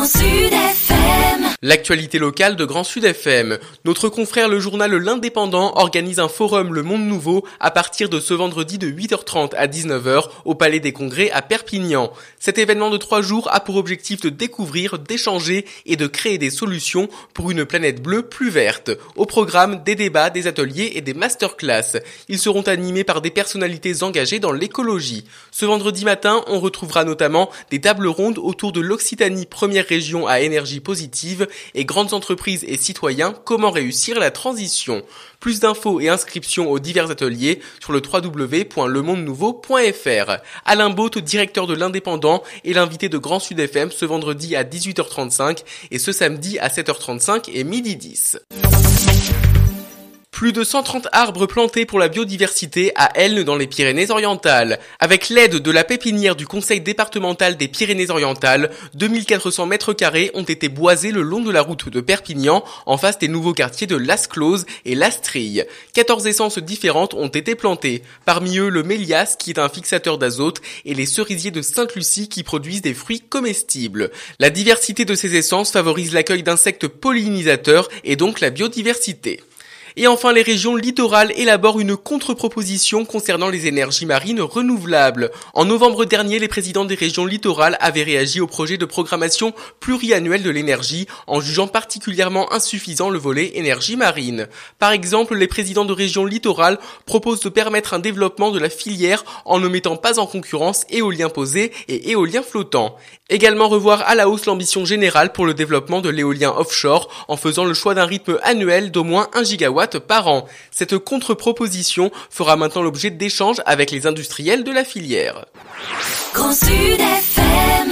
Sud FM. L'actualité locale de Grand Sud FM. Notre confrère le journal L'Indépendant organise un forum Le Monde Nouveau à partir de ce vendredi de 8h30 à 19h au Palais des Congrès à Perpignan. Cet événement de 3 jours a pour objectif de découvrir, d'échanger et de créer des solutions pour une planète bleue plus verte. Au programme, des débats, des ateliers et des masterclass. Ils seront animés par des personnalités engagées dans l'écologie. Ce vendredi matin, on retrouvera notamment des tables rondes autour de l'Occitanie, première région à énergie positive, et grandes entreprises et citoyens, comment réussir la transition. Plus d'infos et inscriptions aux divers ateliers sur le www.lemondenouveau.fr. Alain Baute, directeur de l'Indépendant, est l'invité de Grand Sud FM ce vendredi à 18h35 et ce samedi à 7h35 et 12h10. Plus de 130 arbres plantés pour la biodiversité à Elne dans les Pyrénées-Orientales. Avec l'aide de la pépinière du Conseil départemental des Pyrénées-Orientales, 2400 mètres carrés ont été boisés le long de la route de Perpignan, en face des nouveaux quartiers de Las Closes et Las Trilles. 14 essences différentes ont été plantées. Parmi eux, le mélias, qui est un fixateur d'azote, et les cerisiers de Sainte-Lucie, qui produisent des fruits comestibles. La diversité de ces essences favorise l'accueil d'insectes pollinisateurs et donc la biodiversité. Et enfin, les régions littorales élaborent une contre-proposition concernant les énergies marines renouvelables. En novembre dernier, les présidents des régions littorales avaient réagi au projet de programmation pluriannuelle de l'énergie en jugeant particulièrement insuffisant le volet énergie marine. Par exemple, les présidents de régions littorales proposent de permettre un développement de la filière en ne mettant pas en concurrence éolien posé et éolien flottant. Également revoir à la hausse l'ambition générale pour le développement de l'éolien offshore en faisant le choix d'un rythme annuel d'au moins 1 gigawatt par an. Cette contre-proposition fera maintenant l'objet d'échanges avec les industriels de la filière. Grand Sud FM.